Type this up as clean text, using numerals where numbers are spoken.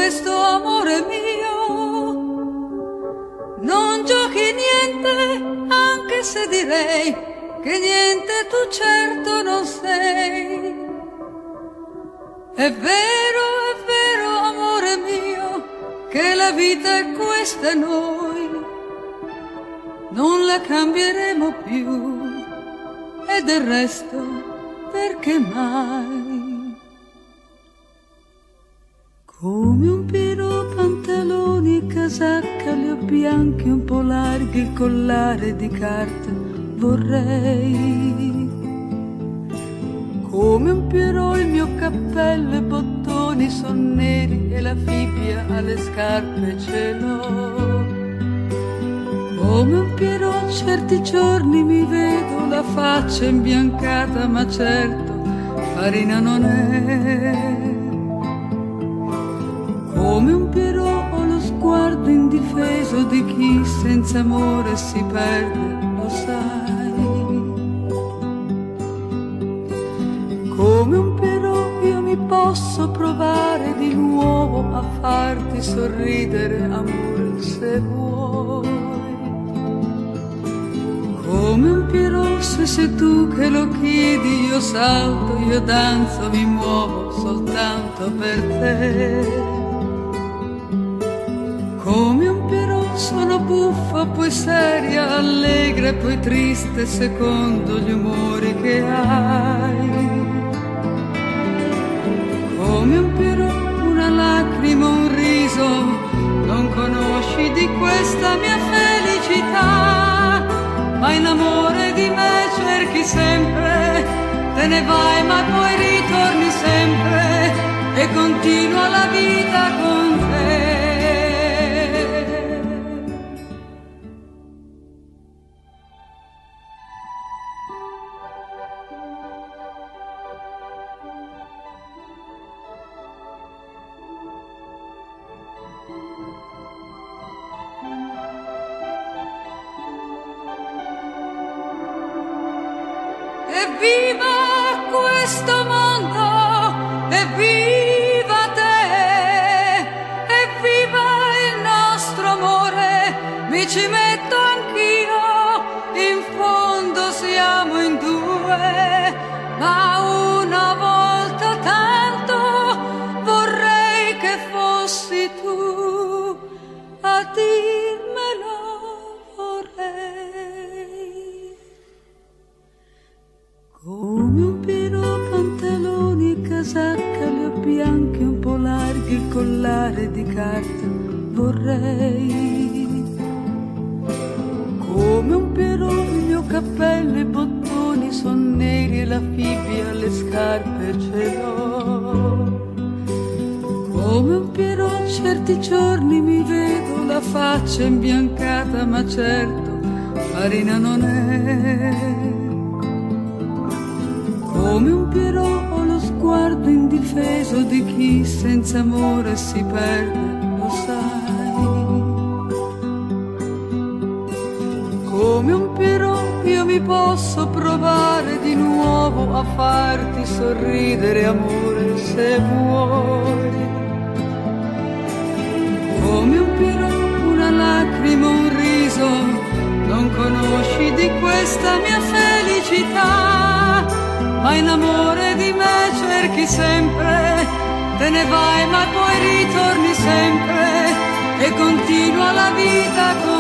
questo amore mio. Non giochi niente, anche se direi che niente tu certo non sei. È vero, amore mio, che la vita è questa e noi non la cambieremo più. E del resto, perché mai? Come un piro, pantaloni, casacca, li ho bianchi un po' larghi, il collare di carta vorrei. Come un piro il mio cappello e bottoni son neri e la fibbia alle scarpe ce l'ho. Come un piro certi giorni mi vedo la faccia imbiancata, ma certo farina non è. Come un piro ho lo sguardo indifeso di chi senza amore si perde, lo sai. Come un piro io mi posso provare di nuovo a farti sorridere, amore, se vuoi. Come un piro, se sei tu che lo chiedi, io salto, io danzo, mi muovo soltanto per te. Come un piro sono buffa, poi seria, allegra e poi triste secondo gli umori che hai. Come un piro, una lacrima, un riso, non conosci di questa mia felicità. Ma in amore di me cerchi sempre, te ne vai ma poi ritorni sempre e continua la vita con te. Evviva questo mondo, evviva te, evviva il nostro amore, mi ci metto anch'io, in fondo siamo in due, ma una volta tanto vorrei che fossi tu a dirmelo, vorrei. Come un piro, pantaloni, casacca, li ho bianchi un po' larghi, il collare di carta vorrei. Come un piro il mio cappello e bottoni son neri e la fibbia alle scarpe ce l'ho. Come un piro certi giorni mi vedo la faccia imbiancata, ma certo farina non è. Come un piro ho lo sguardo indifeso di chi senza amore si perde, lo sai. Come un piro io mi posso provare di nuovo a farti sorridere, amore, se vuoi. Come un piro, una lacrima, un riso, non conosci di questa mia felicità. Ma in amore di me cerchi sempre, te ne vai ma poi ritorni sempre e continua la vita con